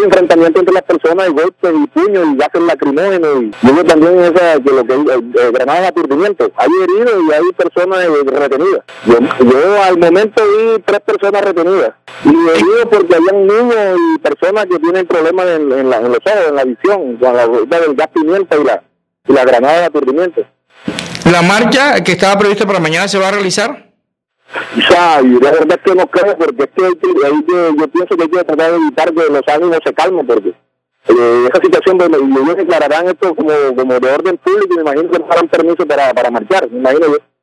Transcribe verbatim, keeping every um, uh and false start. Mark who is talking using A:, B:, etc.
A: enfrentamientos entre las personas, y golpes y puños y gases lacrimógenos, y luego también esa, que lo que eh, eh, granadas de aturdimiento. Hay heridos y hay personas eh, retenidas. Yo, yo al momento vi tres personas retenidas, y heridos porque habían niños y personas que tienen problemas en, en, la, en los ojos, en la visión, con la rueda del gas pimienta y la, y la granada de aturdimiento.
B: ¿La marcha que estaba prevista para mañana se va a realizar?
A: O sea, y la verdad es que no creo, porque es que, hay que, hay que yo pienso que hay que tratar de evitar que los ánimos se calmen, porque eh, esa situación, de, ellos declararán esto como, como de orden público, y me imagino que no darán permiso para, para marchar, me imagino yo.